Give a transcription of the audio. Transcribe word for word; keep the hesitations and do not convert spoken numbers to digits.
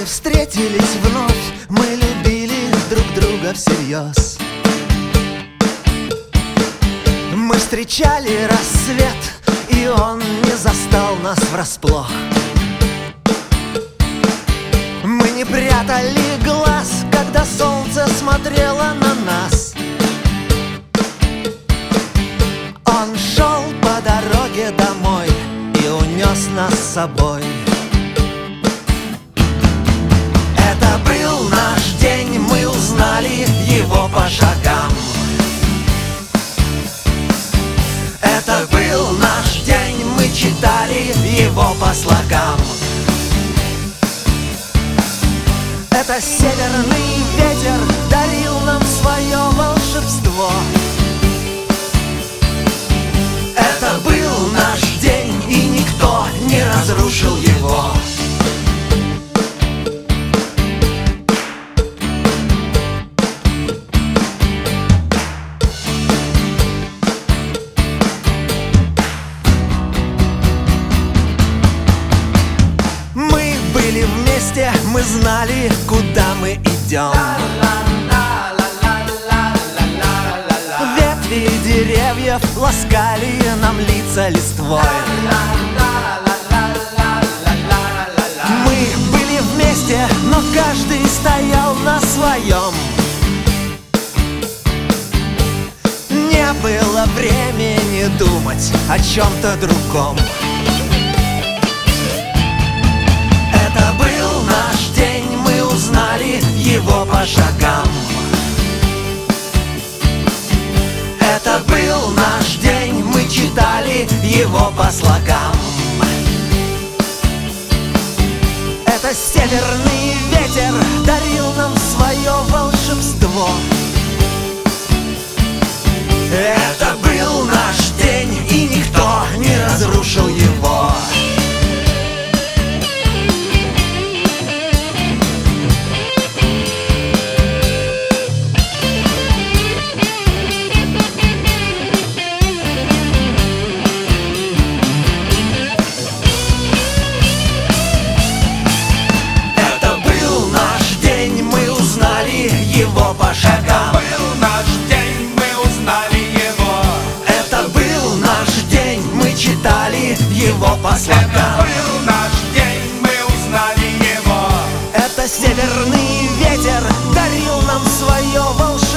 встретились вновь, мы любили друг друга всерьез. Мы встречали рассвет, и он не застал нас врасплох. Мы не прятали глаз, когда солнце смотрело на нас. Он шел по дороге домой и унес нас с собой. Это был наш день, мы узнали его по шагам. Это был наш день, мы читали его по слогам. Это северный ветер дарил нам свое волшебство. Это был наш день, и никто не разрушил его. Мы были вместе, мы знали, куда мы идем. Ветви деревьев ласкали нам лица листвой. Мы были вместе, но каждый стоял на своем. Не было времени думать о чем-то другом. Это был наш день, мы узнали его по шагам. Это был наш день, мы читали его по слогам. Это северный ветер дарил нам свое волшебство. Это был наш день, и никто не разрушил его. Его по шагам. Это был наш день, мы узнали его. Это был наш день, мы читали его по слогам. Это был наш день, мы узнали его. Это северный ветер дарил нам свое волшебство.